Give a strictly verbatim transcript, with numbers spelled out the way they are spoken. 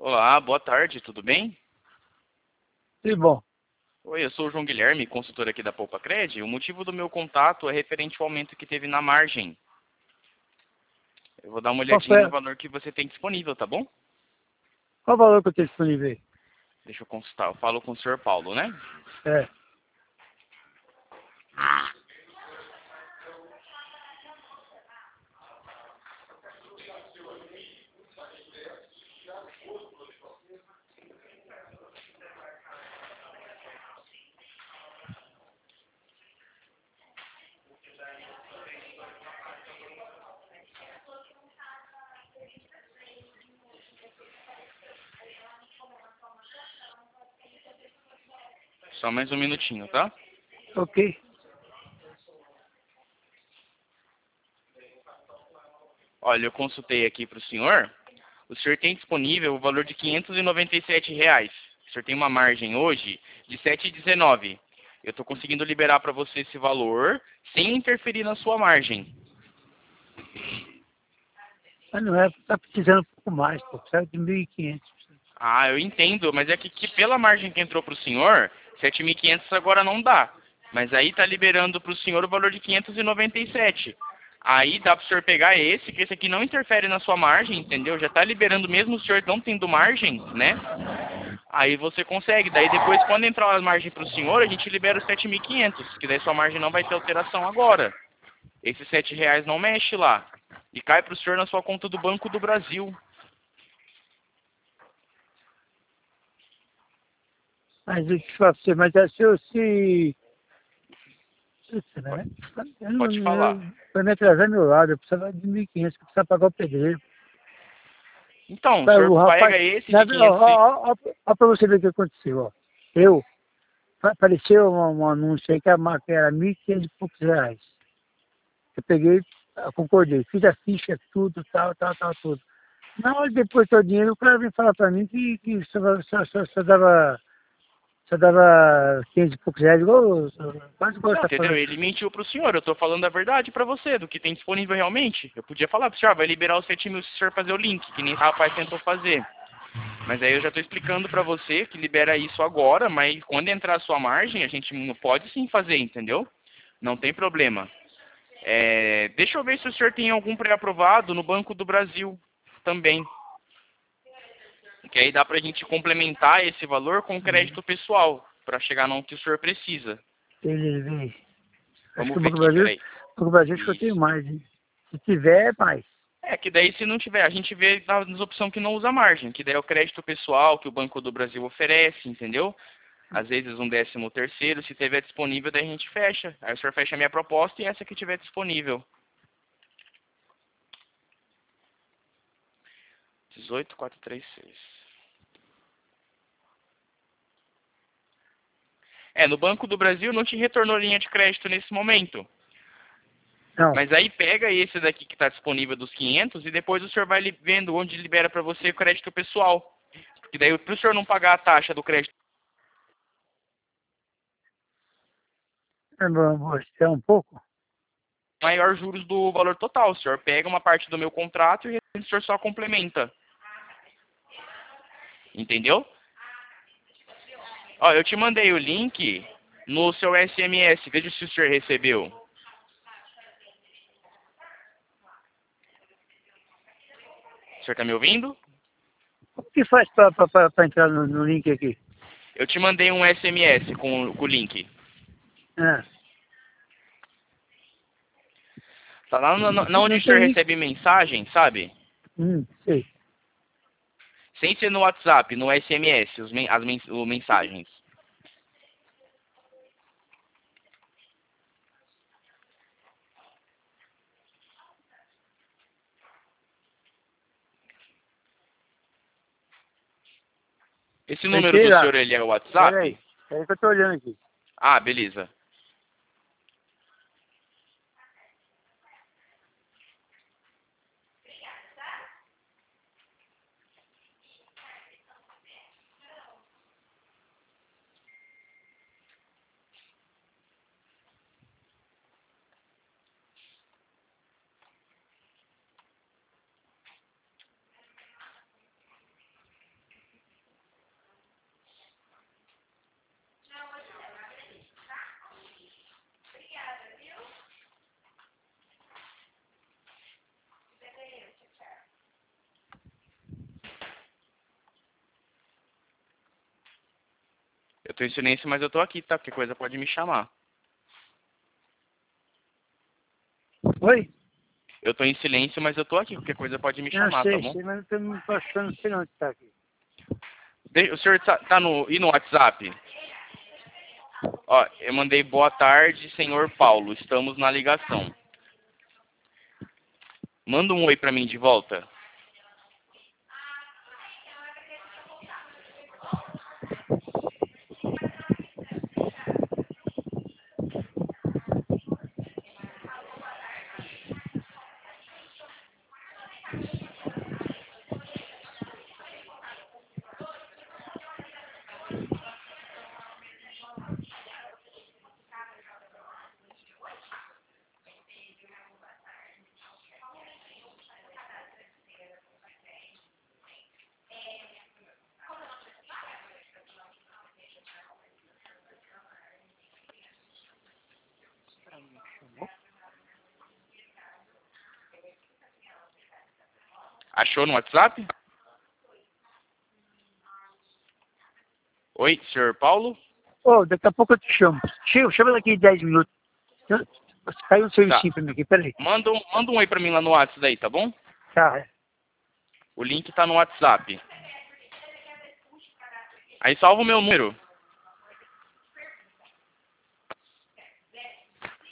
Olá, boa tarde, tudo bem? Tudo bom. Oi, eu sou o João Guilherme, consultor aqui da PoupaCred. O motivo do meu contato é referente ao aumento que teve na margem. Eu vou dar uma Qual olhadinha foi, no a- valor que você tem disponível, tá bom? qual o valor que eu tenho disponível aí? Deixa eu consultar, eu falo com o senhor Paulo, né? É. Só mais um minutinho, tá? Ok. Olha, eu consultei aqui para o senhor. O senhor tem disponível o valor de quinhentos e noventa e sete reais. O senhor tem uma margem hoje de sete vírgula dezenove. Eu estou conseguindo liberar para você esse valor sem interferir na sua margem. Mas não é, tá precisando um pouco mais, pô. Precisa de mil e quinhentos. Ah, eu entendo, mas é que, que pela margem que entrou para o senhor, sete mil e quinhentos agora não dá. Mas aí tá liberando para o senhor o valor de quinhentos e noventa e sete. Aí dá para o senhor pegar esse, que esse aqui não interfere na sua margem, entendeu? Já tá liberando mesmo o senhor não tendo margem, né? Aí você consegue. Daí depois, quando entrar a margem para o senhor, a gente libera os sete mil e quinhentos, que daí sua margem não vai ter alteração agora. Esses sete reais não mexe lá. E cai para o senhor na sua conta do Banco do Brasil. Mas o que eu você, mas é se eu se. Putz, né? Eu não, Pode falar. eu, pra me atrasar meu lado, eu precisava de mil e quinhentos, eu precisava pagar o pedreiro. Então, o Mas senhor o rapaz, pega esse na, de ó, quinhentos e... ó, ó, ó, ó pra você ver o que aconteceu, ó. Eu, pa- apareceu um, um anúncio aí que a marca era mil e quinhentos e poucos reais. Eu peguei, eu concordei, fiz a ficha, tudo, tal, tal, tal, tudo. Na hora de depositar o dinheiro, o cara veio falar pra mim que, que só, só, só, só dava, só dava quinhentos e poucos reais, igual, quase igual você Não, tá entendeu? falando. Ele mentiu pro senhor. Eu tô falando a verdade pra você, do que tem disponível realmente. Eu podia falar pro senhor, ah, vai liberar os sete mil se o senhor fazer o link, que nem esse rapaz tentou fazer. Mas aí eu já tô explicando pra você que libera isso agora, mas quando entrar a sua margem, a gente não pode sim fazer, entendeu? Não tem problema. É, deixa eu ver se o senhor tem algum pré-aprovado no Banco do Brasil também. Que aí dá pra gente complementar esse valor com crédito pessoal, pra chegar no que o senhor precisa. Ele veio. Acho que Vamos o ver Banco do aqui, Brasil, peraí. o Banco do Brasil acho que eu tenho Isso. mais, hein? Se tiver, é mais. É, que daí se não tiver, a gente vê nas opções que não usa margem, que daí é o crédito pessoal que o Banco do Brasil oferece, entendeu? Às vezes um décimo terceiro, se tiver disponível, daí a gente fecha. Aí o senhor fecha a minha proposta e essa que tiver disponível. dezoito mil quatrocentos e trinta e seis. É, no Banco do Brasil não te retornou linha de crédito nesse momento. Não, Mas aí pega esse daqui que está disponível dos quinhentos e depois o senhor vai li- vendo onde libera para você o crédito pessoal. Porque daí, para o senhor não pagar a taxa do crédito é, bom, é um pouco. maior juros do valor total. O senhor pega uma parte do meu contrato e o senhor só complementa. Entendeu? Ó, eu te mandei o link no seu S M S. Veja se o senhor recebeu. O senhor está me ouvindo? O que faz para entrar no, no link aqui? Eu te mandei um S M S com, com o link. Ah, Tá lá na, na onde não o senhor tem link. recebe mensagem, sabe? Hum, sei. Sem ser no WhatsApp, no S M S, os, men- as mens o mensagens. Esse Eu número entrei do lá. senhor, ele é o Pera aí. WhatsApp? É aí que eu tô olhando aqui. Ah, beleza. Eu tô em silêncio, mas eu tô aqui, tá? Qualquer coisa pode me chamar. Oi? Eu tô em silêncio, mas eu tô aqui. Qualquer coisa pode me Não chamar, sei, tá bom? sei, mas eu não tô achando, não sei onde tá aqui. De- O senhor tá, tá no... E no WhatsApp? Ó, eu mandei boa tarde, senhor Paulo. Estamos na ligação. Manda um oi pra mim de volta. Achou no WhatsApp? Oi, senhor Paulo? Ô, daqui a pouco eu te chamo. Chama, chama daqui dez minutos. Caiu um serviço pra mim aqui, peraí. Manda um, manda um oi pra mim lá no WhatsApp daí, tá bom? Tá, é. O link tá no WhatsApp. Aí salva o meu número.